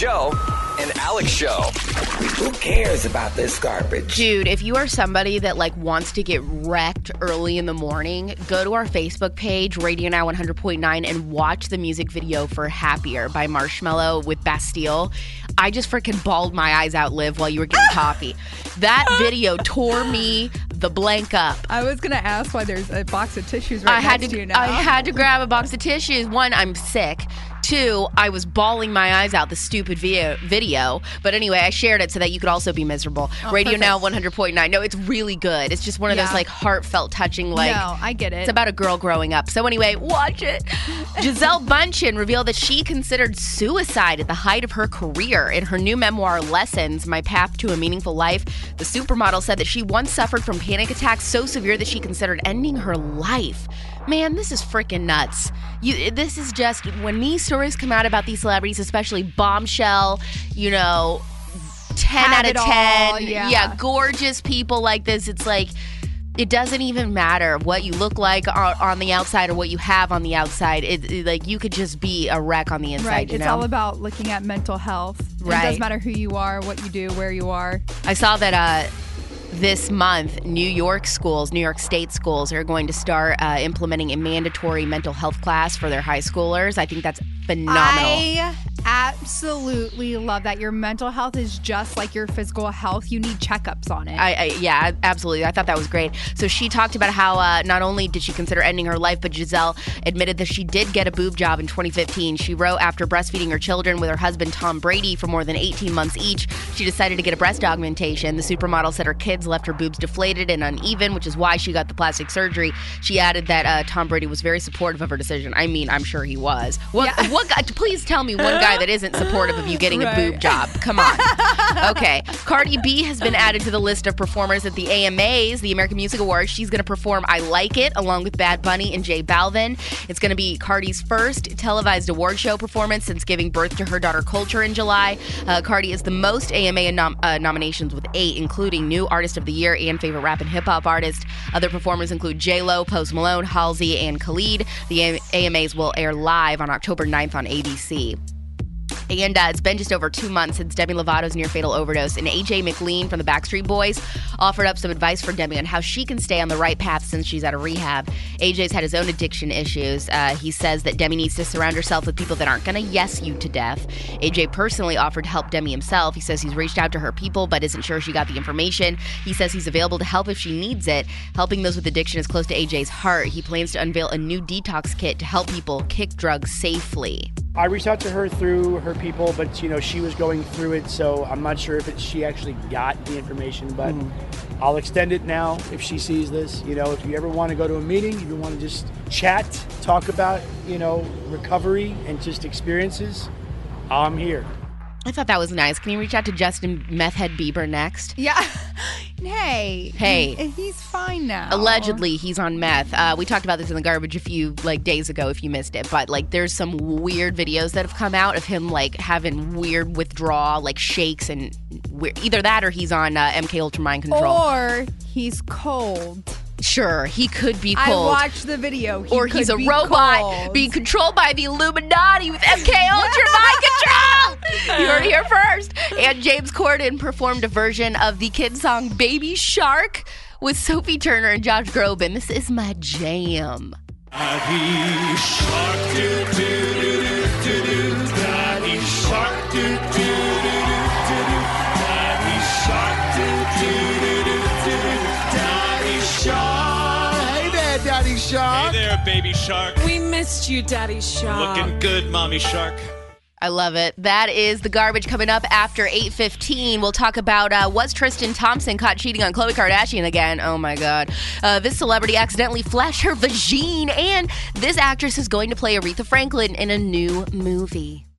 Joe and Alex Show. Who cares about this garbage? Dude, if you are somebody that wants to get wrecked early in the morning, go to our Facebook page, Radio Now 100.9, and watch the music video for Happier by Marshmello with Bastille. I just freaking bawled my eyes out, Liv, while you were getting coffee. That video tore me the blank up. I was going to ask why there's a box of tissues next to you now. I had to grab a box of tissues. One, I'm sick. Two, I was bawling my eyes out, the stupid video. But anyway, I shared it so that you could also be miserable. Radio Now 100.9. No, it's really good. It's just one of those heartfelt, touching, No, I get it. It's about a girl growing up. So anyway, watch it. Gisele Bündchen revealed that she considered suicide at the height of her career. In her new memoir, Lessons, My Path to a Meaningful Life, the supermodel said that she once suffered from panic attacks so severe that she considered ending her life. Man, this is freaking nuts. This is just, when these stories come out about these celebrities, especially Bombshell, 10 out of 10. Yeah, gorgeous people like this. It's like, it doesn't even matter what you look like on the outside or what you have on the outside. You could just be a wreck on the inside. Right. It's all about looking at mental health. Right. It doesn't matter who you are, what you do, where you are. I saw that this month, New York State schools are going to start implementing a mandatory mental health class for their high schoolers. I think that's phenomenal. I absolutely love that. Your mental health is just like your physical health. You need checkups on it. Yeah, absolutely. I thought that was great. So she talked about how not only did she consider ending her life, but Gisele admitted that she did get a boob job in 2015. She wrote, after breastfeeding her children with her husband Tom Brady for more than 18 months each, she decided to get a breast augmentation. The supermodel said her kids left her boobs deflated and uneven, which is why she got the plastic surgery. She added that Tom Brady was very supportive of her decision. I mean, I'm sure he was. What guy? Please tell me one guy that isn't supportive of you getting a boob job. Come on. Okay. Cardi B has been added to the list of performers at the AMAs, the American Music Awards. She's going to perform I Like It along with Bad Bunny and J Balvin. It's going to be Cardi's first televised award show performance since giving birth to her daughter Culture in July. Cardi is the most AMA nominations with 8, including New Artist of the Year and Favorite Rap and Hip Hop Artist. Other performers include J-Lo, Post Malone, Halsey, and Khalid. The AMAs will air live on October 9th on ABC. And it's been just over 2 months since Demi Lovato's near-fatal overdose, and AJ McLean from the Backstreet Boys offered up some advice for Demi on how she can stay on the right path since she's out of rehab. AJ's had his own addiction issues. He says that Demi needs to surround herself with people that aren't going to yes you to death. AJ personally offered to help Demi himself. He says he's reached out to her people but isn't sure she got the information. He says he's available to help if she needs it. Helping those with addiction is close to AJ's heart. He plans to unveil a new detox kit to help people kick drugs safely. I reached out to her through her people, but she was going through it, so I'm not sure if she actually got the information, but I'll extend it now if she sees this. If you ever want to go to a meeting, if you want to just chat, talk about, recovery and just experiences, I'm here. I thought that was nice. Can you reach out to Justin Meth Head Bieber next? Yeah. Hey. He's fine now. Allegedly, he's on meth. We talked about this in the garbage a few days ago if you missed it. But there's some weird videos that have come out of him having weird withdrawal, shakes and either that or he's on MK Ultra Mind Control. Or he's cold. Sure, he could be cold. I watched the video. He's a robot being controlled by the Illuminati with MK Ultra Mind Control. You heard it here first. And James Corden performed a version of the kid song Baby Shark with Sophie Turner and Josh Groban. This is my jam. Daddy Shark, do-do-do-do-do-do. Daddy Shark, do-do-do-do-do-do. Daddy Shark, do-do-do-do-do-do. Daddy Shark. Hey there, Daddy Shark. Hey there, Baby Shark. We missed you, Daddy Shark. Looking good, Mommy Shark. I love it. That is the garbage coming up after 8:15. We'll talk about was Tristan Thompson caught cheating on Khloe Kardashian again? Oh, my God. This celebrity accidentally flashed her vagine, and this actress is going to play Aretha Franklin in a new movie.